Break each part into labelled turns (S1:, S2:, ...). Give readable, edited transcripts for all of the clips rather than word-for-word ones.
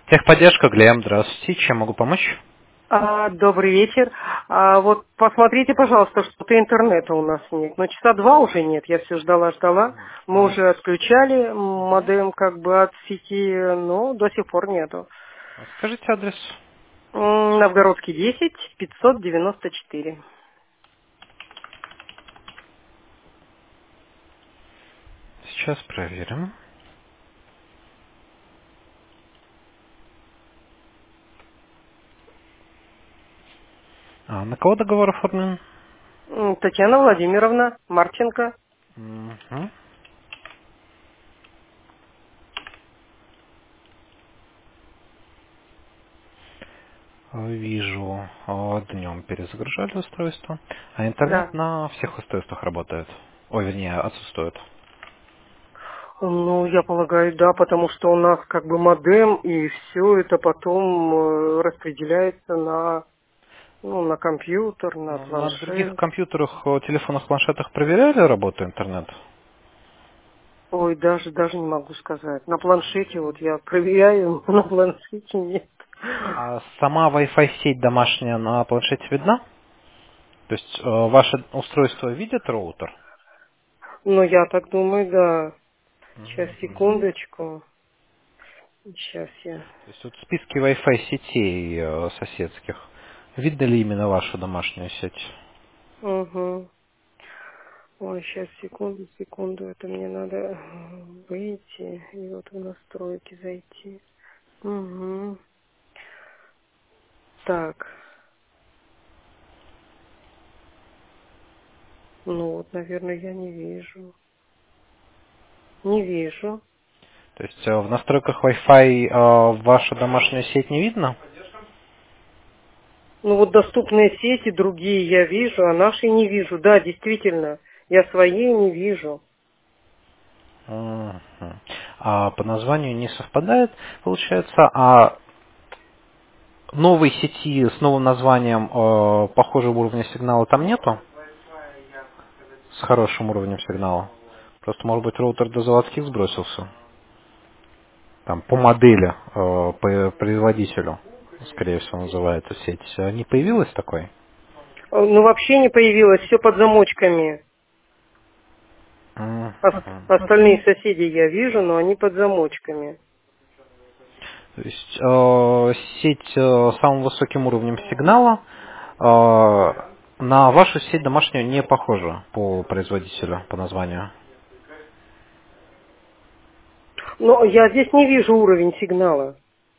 S1: Техподдержка, Глеб, здравствуйте. Чем могу помочь?
S2: Добрый вечер. Вот посмотрите, пожалуйста, что-то интернета у нас нет. Но часа два уже нет. Я все ждала. Мы
S1: А,
S2: уже отключали модем как бы от сети, но до сих пор нету.
S1: Скажите адрес.
S2: Новгородский 10, 594.
S1: Сейчас проверим. На кого договор оформлен?
S2: Татьяна Владимировна Марченко.
S1: Мгм. Вижу, днем перезагружали устройство. А интернет
S2: Да.
S1: на всех устройствах работает. Ой, вернее, отсутствует.
S2: Ну, я полагаю, да, потому что у нас как бы модем, и все это потом распределяется на компьютер, на
S1: Ну, на других
S2: планшет.
S1: компьютерах, телефонах, планшетах проверяли работу интернета?
S2: Ой, даже не могу сказать. На планшете вот я проверяю, на планшете нет.
S1: А сама Wi-Fi сеть домашняя на планшете видна? То есть ваше устройство видит роутер?
S2: Но я так думаю, да. Сейчас,
S1: Мгм.
S2: секундочку. Сейчас я.
S1: То есть вот в списке Wi-Fi сетей соседских видно ли именно вашу домашнюю сеть?
S2: Угу. Ой, сейчас, секунду. Это мне надо выйти и вот в настройки зайти. Угу. Так. Ну вот, наверное, я не вижу. Не вижу.
S1: То есть в настройках Wi-Fi вашу домашнюю сеть не видно?
S2: Ну вот доступные сети, другие я вижу, а наши не вижу. Да, действительно, я своей не вижу.
S1: Мгм. А по названию не совпадает, получается, а новой сети с новым названием похожего уровня сигнала там нету? С хорошим уровнем сигнала? Просто, может быть, роутер до заводских сбросился? Там по модели, по производителю, скорее всего, называется сеть. Не появилась такой?
S2: Ну вообще не появилось, все под замочками.
S1: Мгм.
S2: Остальные соседи я вижу, но они под замочками.
S1: То есть сеть с самым высоким уровнем сигнала э, на вашу сеть домашнюю не похожа по производителю, по названию.
S2: Но я здесь не вижу уровень сигнала.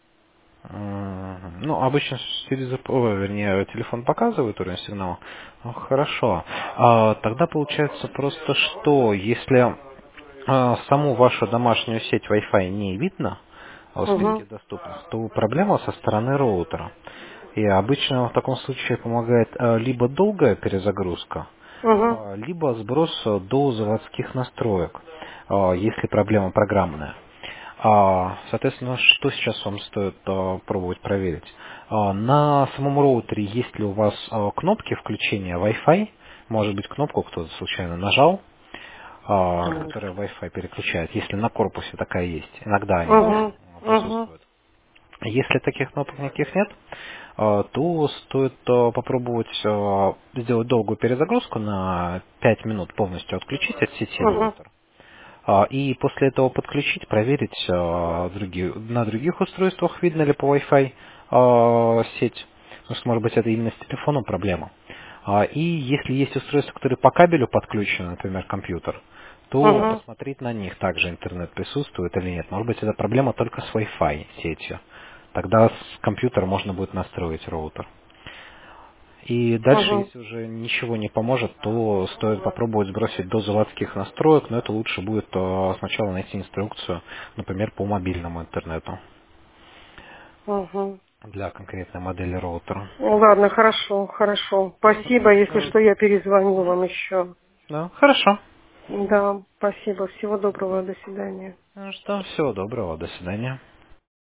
S1: Ну, обычно вернее, телефон показывает уровень сигнала. Ну, хорошо. Тогда получается просто что, если саму вашу домашнюю сеть Wi-Fi не видно в
S2: Угу,
S1: списке доступных, то проблема со стороны роутера. И обычно в таком случае помогает либо долгая перезагрузка,
S2: угу,
S1: либо сброс до заводских настроек, если проблема программная. Соответственно, что сейчас вам стоит пробовать проверить? На самом роутере есть ли у вас кнопки включения Wi-Fi? Может быть, кнопку кто-то случайно нажал, которая Wi-Fi переключает, если на корпусе такая есть. Иногда они
S2: угу, угу,
S1: присутствуют. Если таких кнопок никаких нет, то стоит попробовать сделать долгую перезагрузку на 5 минут, полностью отключить от сети
S2: угу,
S1: роутер. И после этого подключить, проверить на других устройствах, видно ли по Wi-Fi сеть. Потому что, может быть, это именно с телефоном проблема. И если есть устройства, которые по кабелю подключены, например, компьютер, то
S2: угу,
S1: посмотреть на них также интернет присутствует или нет. Может быть, это проблема только с Wi-Fi сетью. Тогда с компьютера можно будет настроить роутер. И дальше,
S2: угу,
S1: если уже ничего не поможет, то стоит попробовать сбросить до заводских настроек, но это лучше будет сначала найти инструкцию, например, по мобильному интернету
S2: угу.
S1: для конкретной модели роутера.
S2: Ну ладно, хорошо. Спасибо, если что, я перезвоню вам еще.
S1: Да, хорошо.
S2: Да, спасибо. Всего доброго, до свидания.
S1: Ну что, всего доброго, до свидания.